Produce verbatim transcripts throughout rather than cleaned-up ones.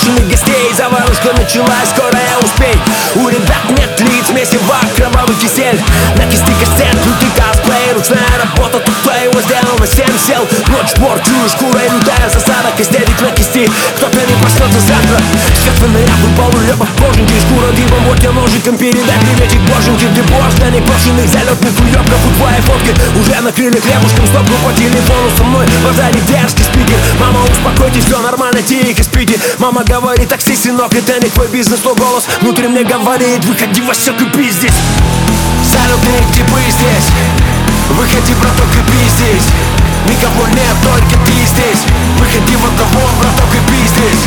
непрошенных гостей. Заварушка началась, скоро я успей. У ребят нет лиц, месиво, кровавый кисель. На кисти кастет, лютый косплей. Ручная работа, тут кто его сделал, на семь сел. Ночь пор, чую, шкура и лютая засада. Костелик на кисти, кто-то не проснется завтра. Свет фонаря выпал у ребят коженьки. Шкура дыбом, вот я ножиком передай приветик боженьки. Дебош для непрошенных залетных уебков. У твоей фотки уже накрыли хлебушком. Стопку по телефону со мной, базаре дерзкий спикер. Мама, успокойтесь, все нормально, тихо спите. Мама говорит, такси, сынок, это не твой бизнес. Но голос внутри мне говорит, выходи, Васек, и пи здесь. Салютные типы здесь. Выходи, браток, и пи здесь. Никого нет, только ты здесь. Выходи в одного, браток, и пи здесь.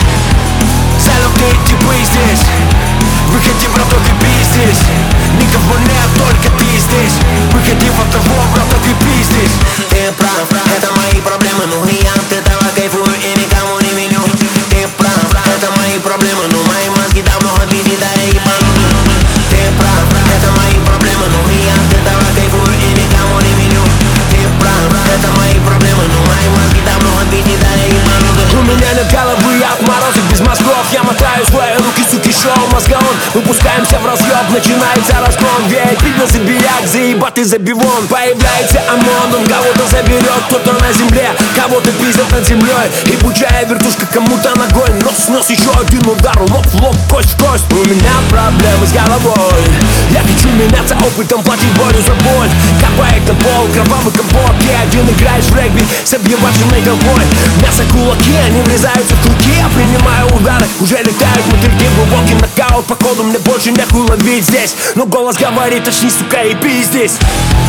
Салютные типы здесь. Выходи, браток, и пи здесь. Никого нет, только ты здесь. Выходи в одного, браток, и пи здесь. Ты прав, это мои проблемы, ну и я от этого кайфую и никому не виню. Ты прав, это мои проблемы, ну мои мозги давно отбили, да я ебану. Ты прав, это мои проблемы, ну и я от этого кайфую и никому не виню. Ты прав, это мои проблемы, ну мои мозги давно отбили, да я ебану. У меня нет головы, я отморозок без мозгов. Я мотаю свои руки, суки, шоу мозгон. Выпускаемся в разъеб, начинается разгон. Веет пиво, забияк, заебатый забивон. Появляется ОМОН, он кого-то заберет. Кто-то на земле, кого-то пиздят над землей. И пучая вертушка кому-то ногой. Нос в нос, еще один удар, лоб в лоб, кость в кость. У меня проблемы с головой. Я хочу меняться опытом, платить болью за боль. Копает на пол, кровавый компот. Ты один играешь в регби с объебавшимой головой. Мясо кулаки, они врезаются в клыки. Я принимаю удары, уже летают мотыльки. Глубокий нокаут, походу мне больше нехуй ловить здесь. Но голос говорит, очни, сука, и пи здесь.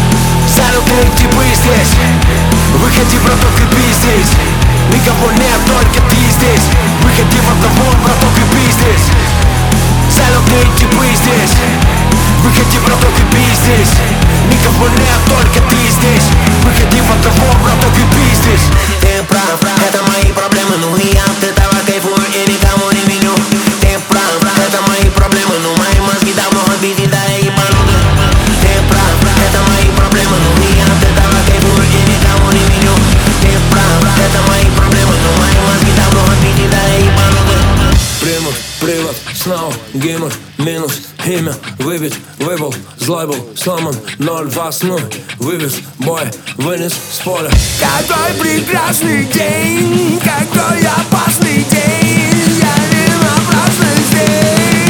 Салютные типы здесь. Выходи, браток, и пи здесь. Никого нет, только ты здесь. Выходи в одного, браток, и пи здесь. Салютные типы здесь. Выходи, браток, и пи здесь. Никого нет, только ты здесь. Выходи в одного, браток, и пи здесь. Ты прав, это мои проблемы, ну и я от этого кайфую и никому не виню. Ты прав, это мои проблемы, ну мои мозги давно отбили, да я ебану. Ты прав, это мои проблемы, ну и я от этого кайфую и никому не виню. Ты прав, это мои проблемы, ну мои мозги давно отбили, да я ебану. Примут, привод, снова, гимн, минус, имя, выбит, выбыл, злой был, сломан, ноль восьмой, вывез, бой, вынес с поля. Какой прекрасный день, какой опасный день, я не напрасно здесь.